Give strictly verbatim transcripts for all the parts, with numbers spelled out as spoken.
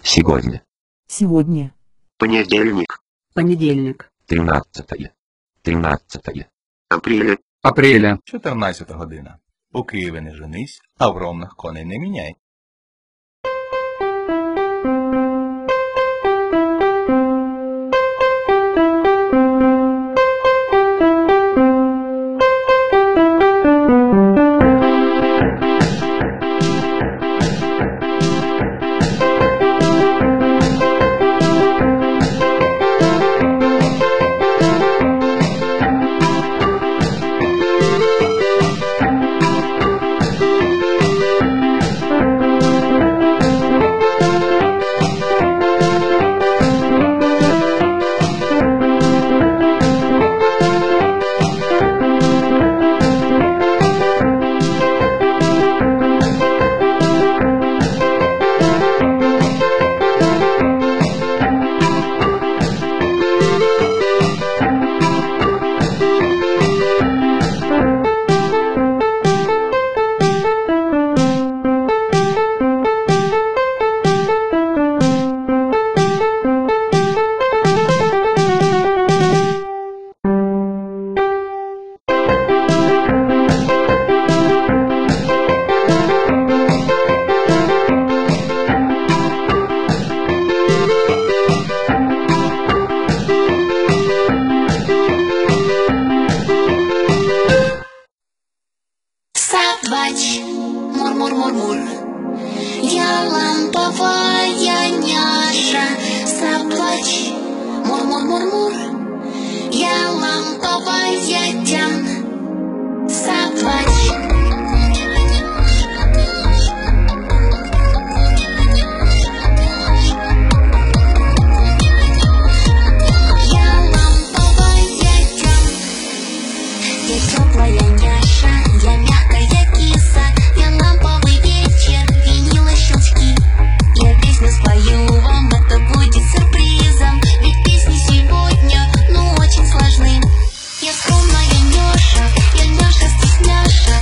Сегодня. Сегодня. Понедельник. Понедельник. Тринадцатое. Тринадцатое. Апреля. Апреля. чотирнадцята година. У Києві не женись, а в Ромнах коней не міняй. Сапвач, мур-мур-мур-мур. Я ламповая няша. Сапвач, мур-мур-мур-мур. Я ламповая тян. Сапвач. Я скромная Нюша, я Няша стесняша.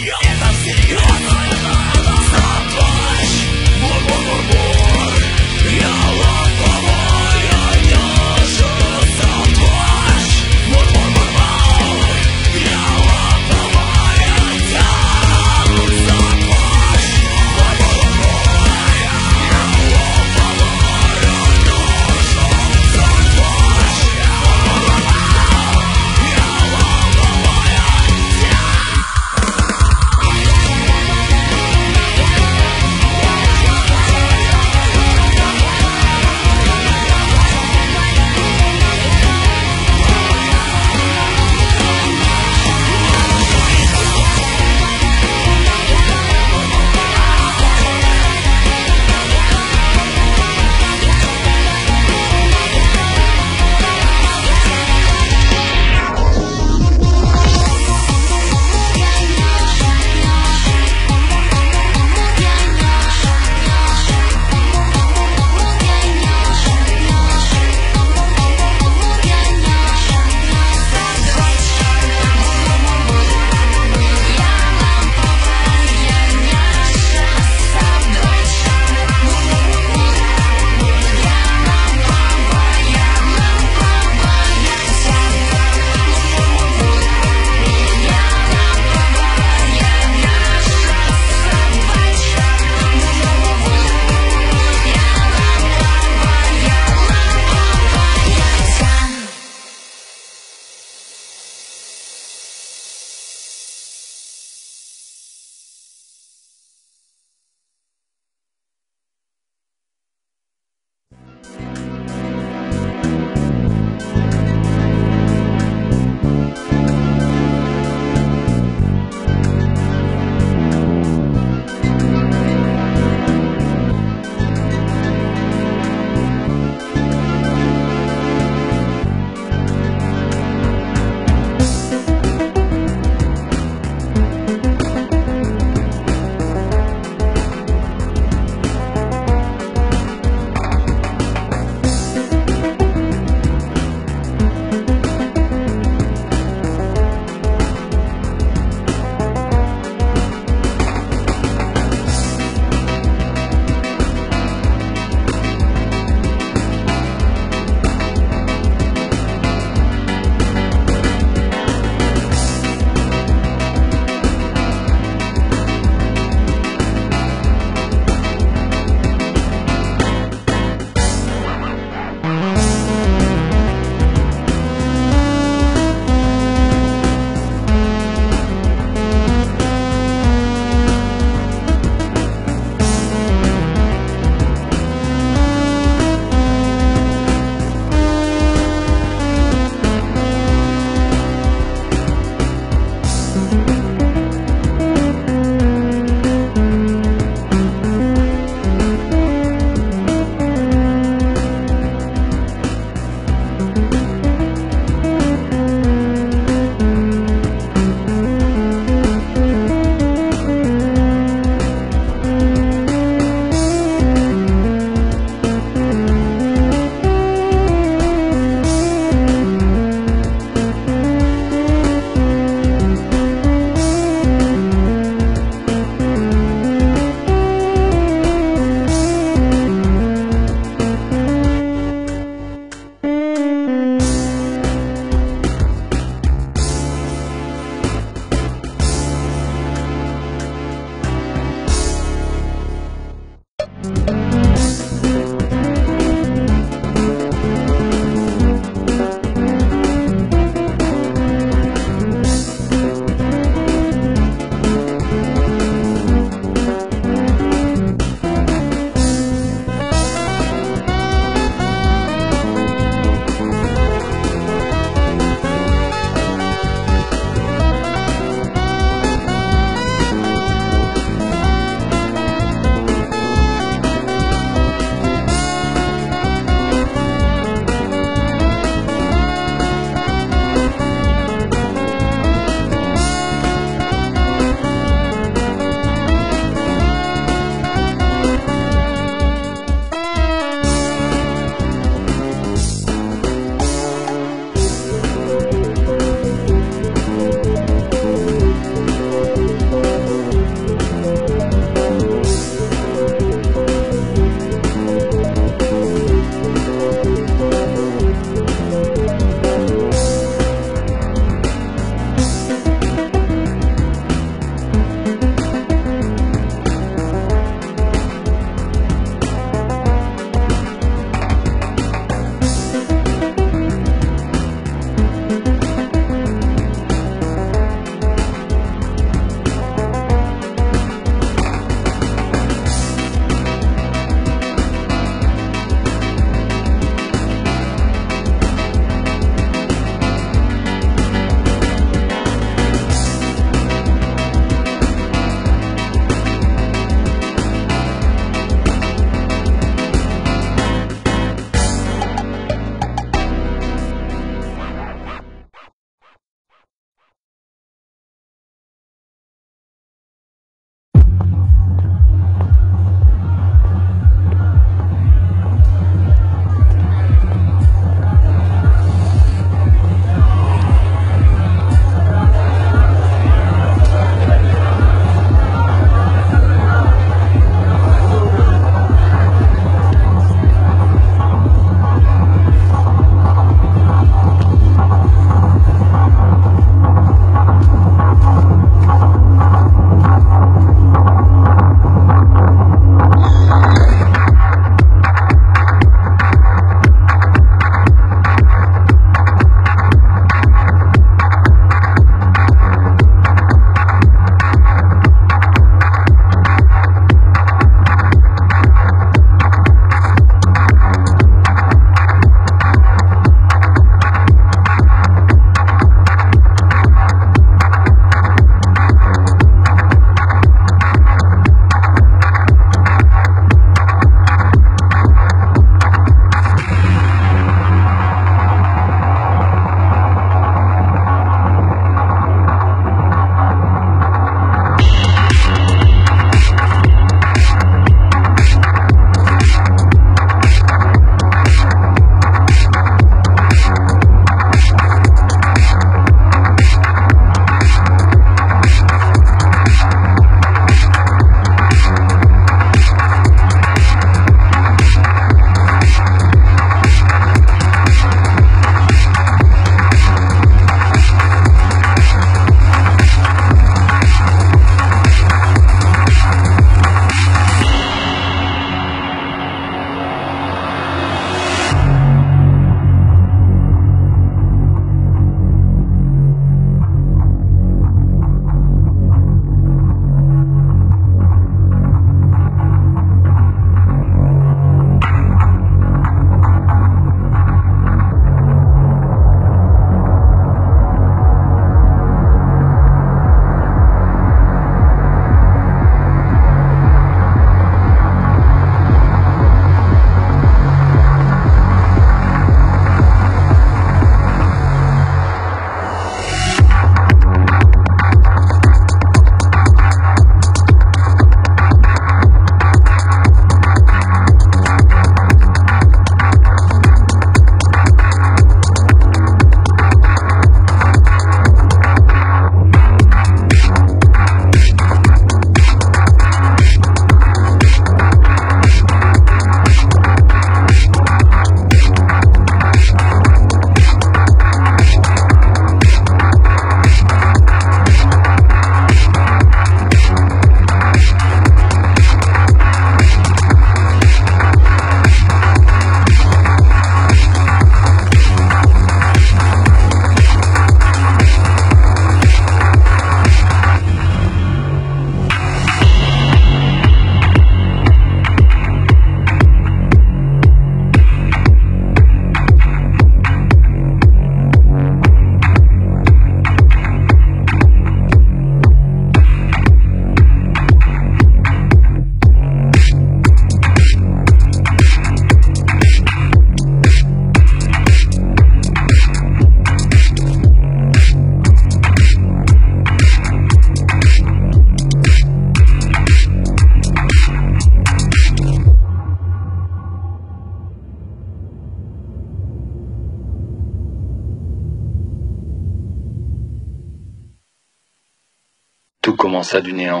commença du néant.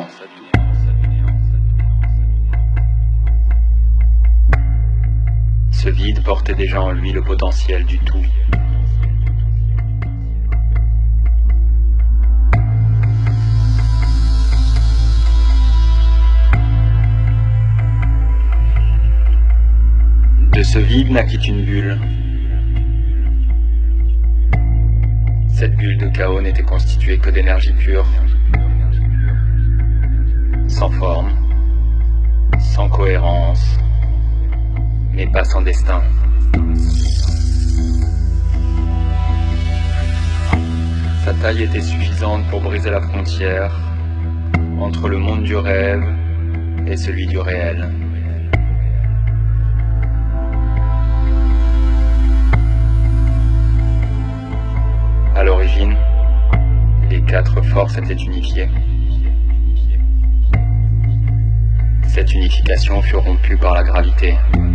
Ce vide portait déjà en lui le potentiel du tout. De ce vide naquit une bulle. Cette bulle de chaos n'était constituée que d'énergie pure, sans forme, sans cohérence, mais pas sans destin. Sa taille était suffisante pour briser la frontière entre le monde du rêve et celui du réel. À l'origine, les quatre forces étaient unifiées. Cette unification fut rompue par la gravité.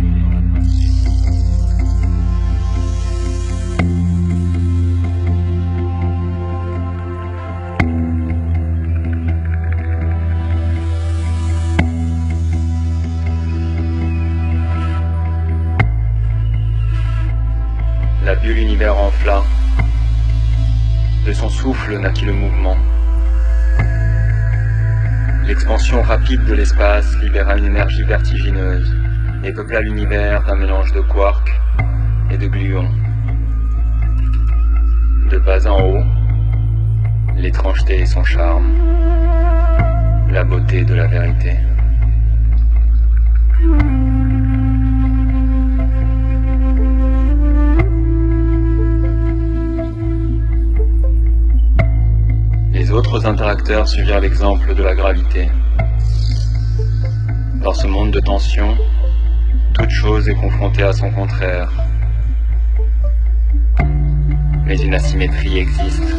La bulle univers enfla. De son souffle naquit le mouvement. L'expansion rapide de l'espace libéra une énergie vertigineuse et peupla l'univers d'un mélange de quarks et de gluons. De bas en haut, l'étrangeté et son charme, la beauté de la vérité. Les autres interacteurs suivirent l'exemple de la gravité. Dans ce monde de tension, toute chose est confrontée à son contraire. Mais une asymétrie existe.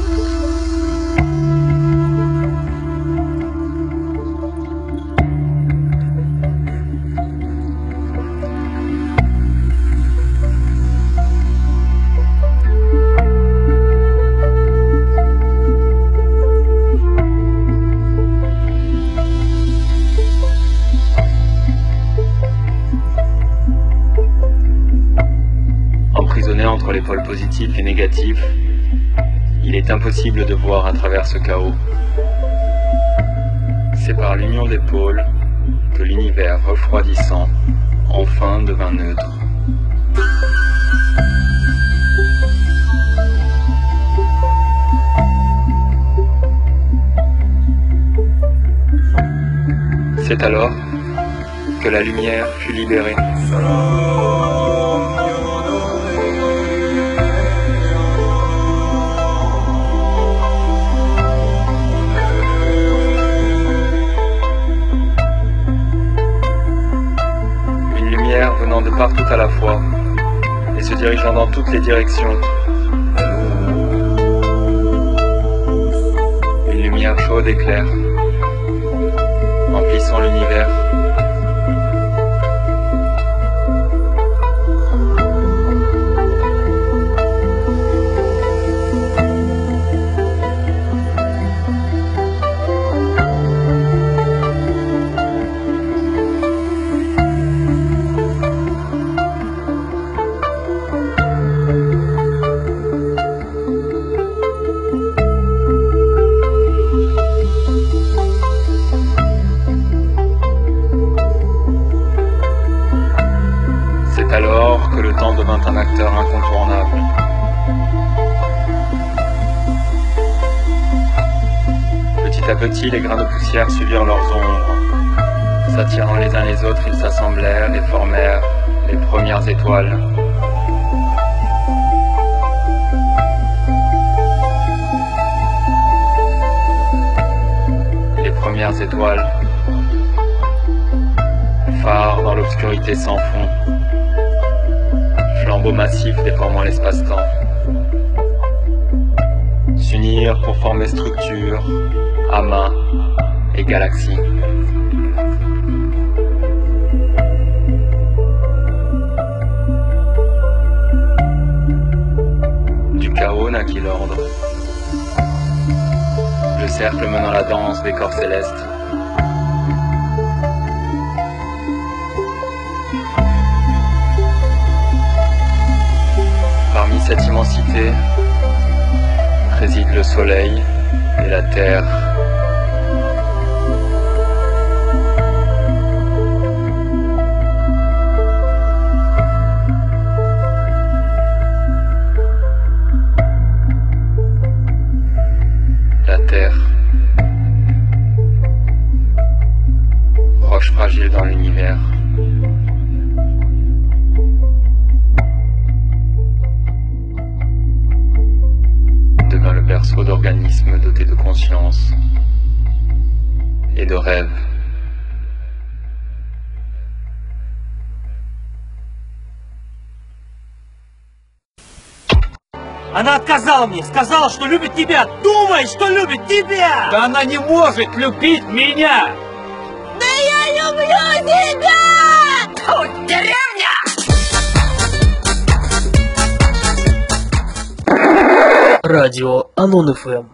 Entre les pôles positifs et négatifs, il est impossible de voir à travers ce chaos. C'est par l'union des pôles que l'univers refroidissant enfin devint neutre. C'est alors que la lumière fut libérée. Venant de partout à la fois et se dirigeant dans toutes les directions. Une lumière chaude et claire, emplissant l'univers. Alors que le temps devint un acteur incontournable. Petit à petit, les grains de poussière suivirent leurs ombres. S'attirant les uns les autres, ils s'assemblèrent et formèrent les premières étoiles. Les premières étoiles, phares dans l'obscurité sans fond. Flambeaux massifs déformant l'espace-temps. S'unir pour former structure, amas et galaxies. Du chaos naquit l'ordre. Le cercle menant la danse des corps célestes. Parmi cette immensité résident le soleil et la terre. La terre, roche fragile dans l'univers. Devint le berceau d'organismes dotés de conscience et de rêves. Она отказала мне, сказала, что любит тебя. Думай, что любит тебя! Да она не может любить меня! Да я люблю тебя! Тут деревня! Радио Анон эф эм.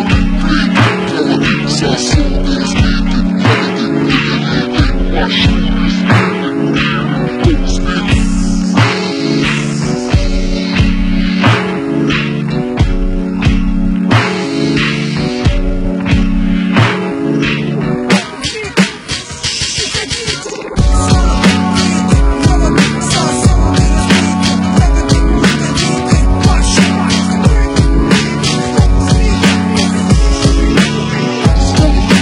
Thank you.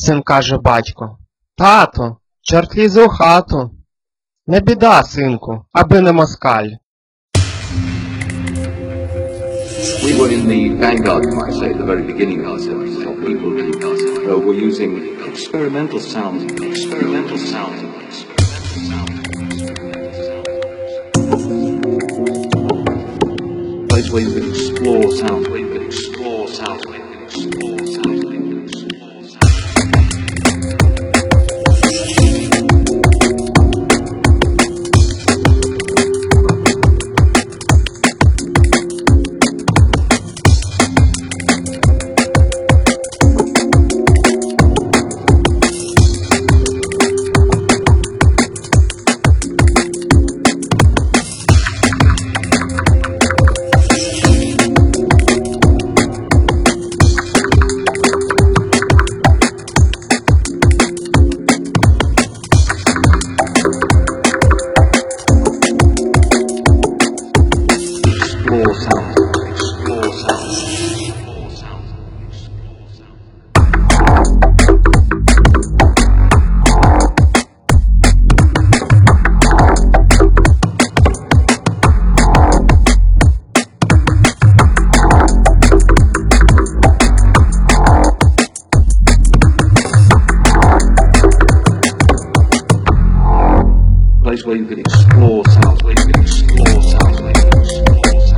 син каже батько. Тато, чорт лізе у хату. Не біда, синку, аби не москаль. We were in the vanguard, you might say, at the very beginning ourselves, of people uh, were using experimental sounds, experimental sounds, experimental sounds. A place where you can explore sounds, where you can explore sounds, where you can explore sounds, where you can explore sounds. Place where you can explore sounds, where you can explore sounds, where you can explore sounds.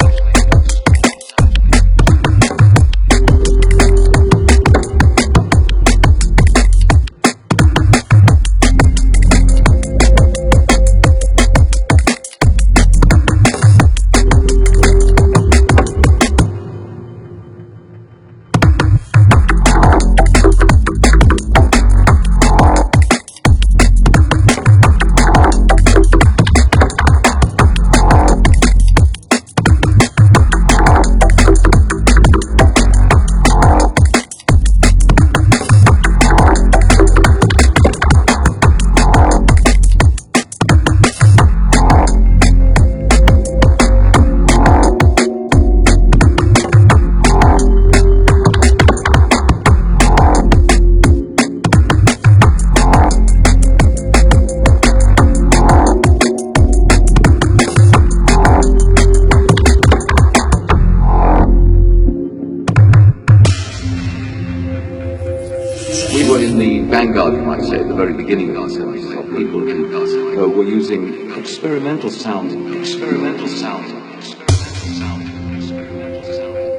We were in the vanguard, you might say, at the very beginning ourselves, of people uh, were using experimental sounds, experimental sounds, experimental sounds, experimental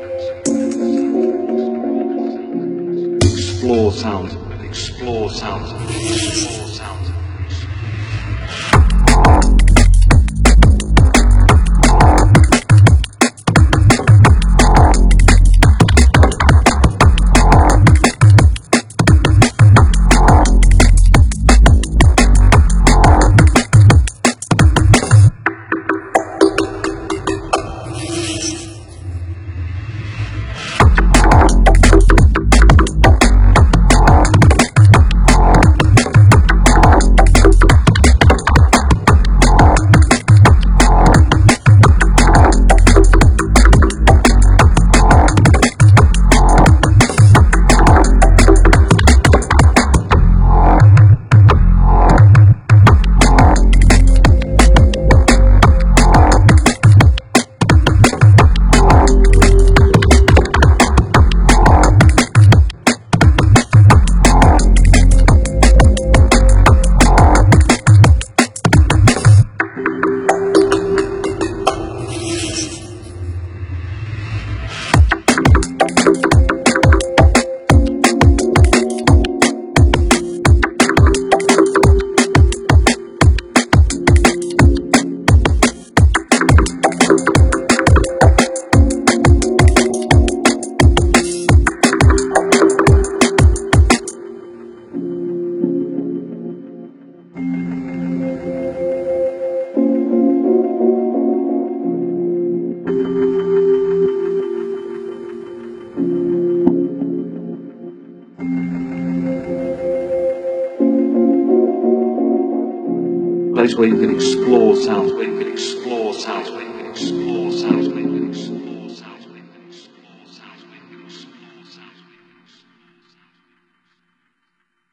sounds. Explore sounds, explore sounds, explore sounds. Place where you can explore sounds, where you can explore sounds, where you can explore sounds, where you can explore sounds, where you can explore sounds, where you can explore sounds.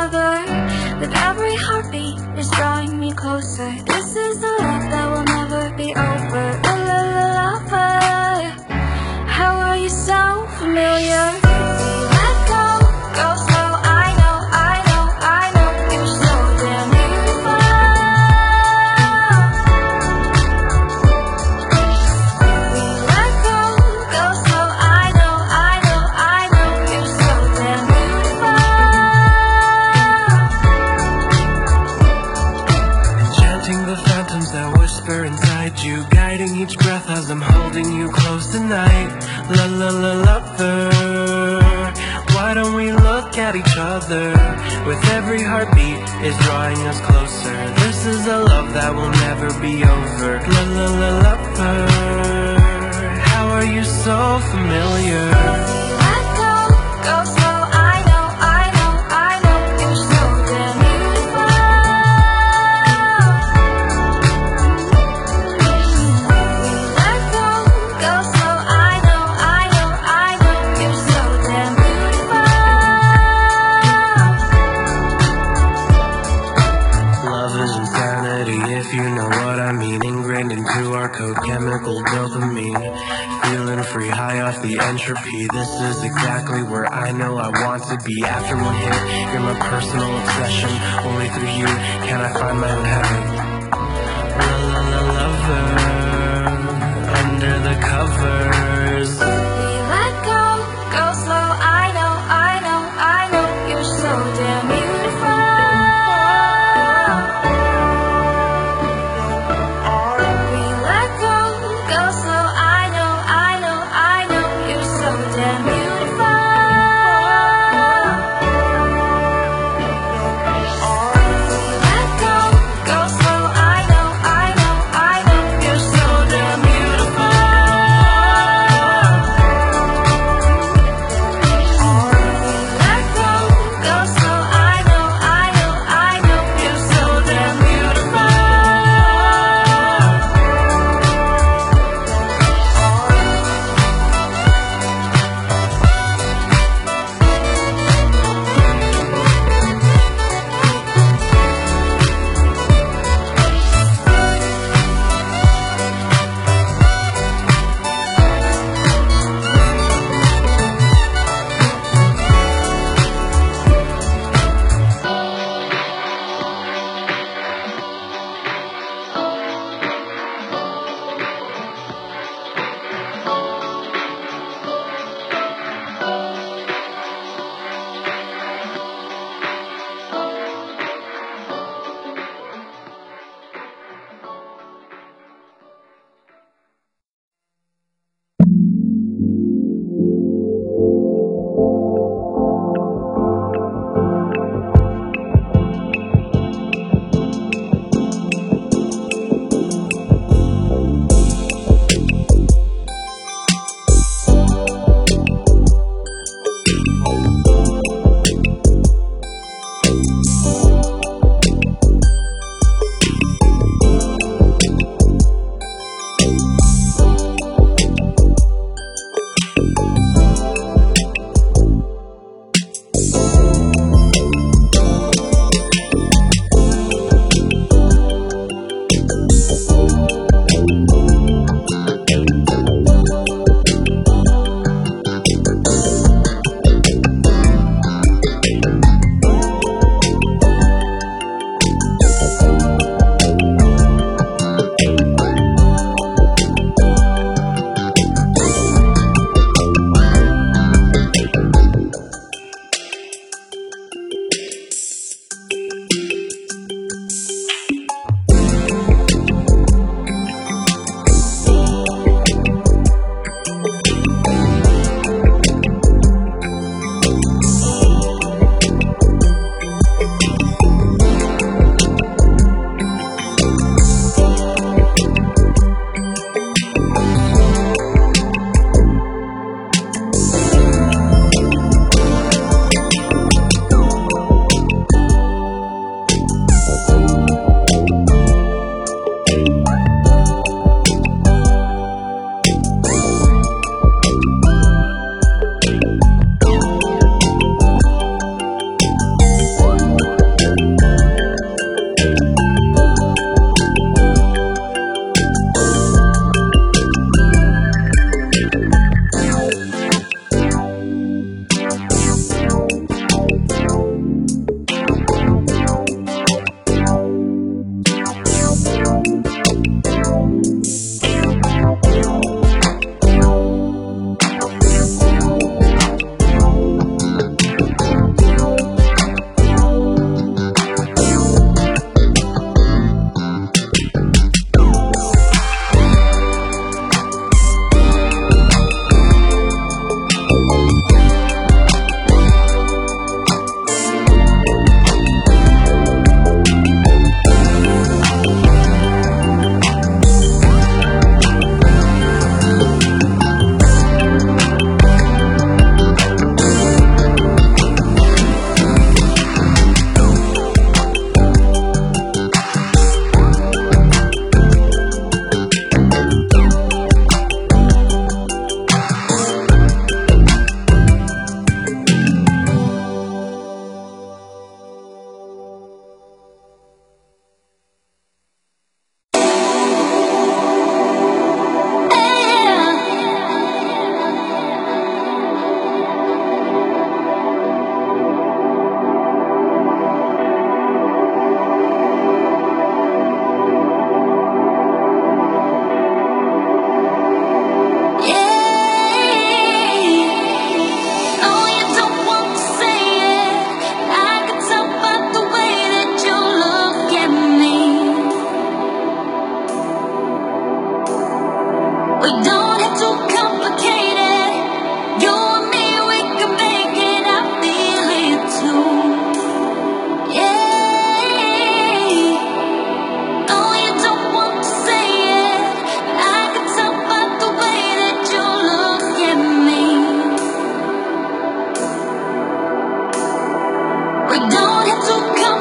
other. But every heartbeat is drawing me closer. This is the love that will never be over. La la la lover, how are you so familiar? Let go, go slow. I know, I know, I know you're so damn beautiful. We let go, go slow. I know, I know, I know you're so damn beautiful. Enchanting the phantoms that whisper inside you, guiding each breath as I'm holding you close tonight. La la la lover, why don't we look at each other? With every heartbeat is drawing us closer. This is a love that will never be over. La la la lover, how are you so familiar? Let go, go slow. I know, I know, I know you're so damn beautiful. We let go, go slow. I know, I know, I know you're so damn beautiful. Love is insanity, if you know what I mean. Ingrained into our code, chemical dopamine. Feeling free, high off the entropy. This is exactly where I know I want to be. After one hit, you're my personal obsession. Only through you can I find my own heaven. La la la lover, under the cover.